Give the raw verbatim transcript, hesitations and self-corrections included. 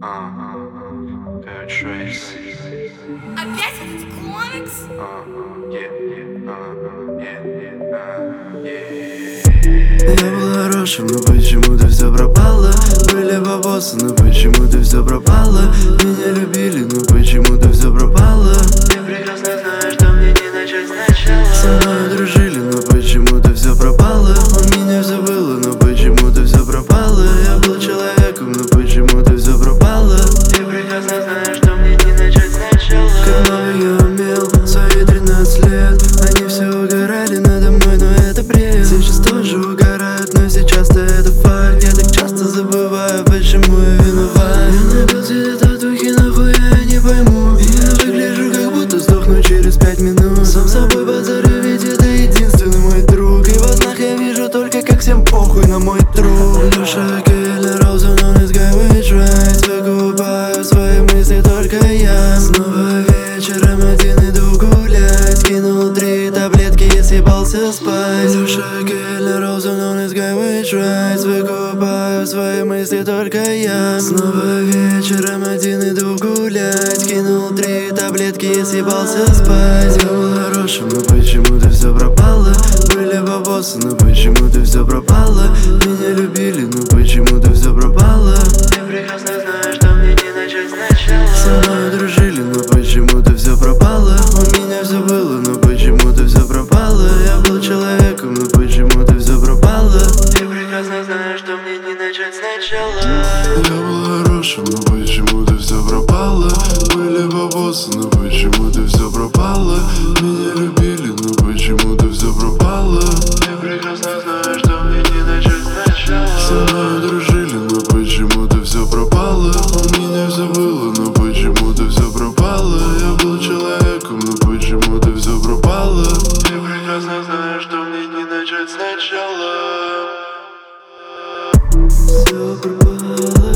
Опять этот комикс? Я был хорошим, но почему-то все пропало. Были бабосы, но почему-то все пропало. Меня любили, но почему-то все пропало. Я прекрасно знаю, что мне не начать сначала. Со мной дружили, но почему-то все пропало. У меня все было, но почему-то все пропало. Я был человеком, но почему-то все пропало. Я прекрасно знаю, что мне не начать сначала. Как много я умел, свои тринадцать лет. Они все угорали надо мной, но это бред. Сейчас тоже угорают, но сейчас-то это факт. Я так часто забываю, почему я виноват. Я напился этой татухи, нахуй я не пойму. Я выгляжу, как будто сдохну через пять минут. Сам собой базарю, ведь это единственный мой друг. И во снах я вижу только, как всем похуй на мой труд. Душа Келли Роузен, он из Highway Drive. Выкупаю свои мысли только я. Снова вечером один иду гулять. Скинул три таблетки и съебался спать. Душа Келли Роузен, он из Highway Drive. Выкупаю свои мысли только я. Снова вечером один иду гулять. Скинул три таблетки и съебался спать. Я был хорошим, но почему-то все пропало. Были бабосы, но почему-то все пропало. Меня любили, но почему-то все пропало. Я прекрасно знаю, что мне не начать сначала. Со мной дружили, но почему-то все пропало. У меня все было, но почему-то все пропало. Я был человеком, но почему-то все пропало. Я прекрасно знаю, что мне не начать сначала. Я был хорошим, но почему-то все пропало. Были бабосы, но почему-то все пропало. Меня любили, но почему-то все пропало. Я прекрасно знаю, что мне не начать сначала. Со мной дружили, но почему-то все пропало. У меня все было, но почему-то все пропало. Я был человеком, но почему-то все пропало. Я прекрасно знаю, что мне не начать сначала. Все пропало.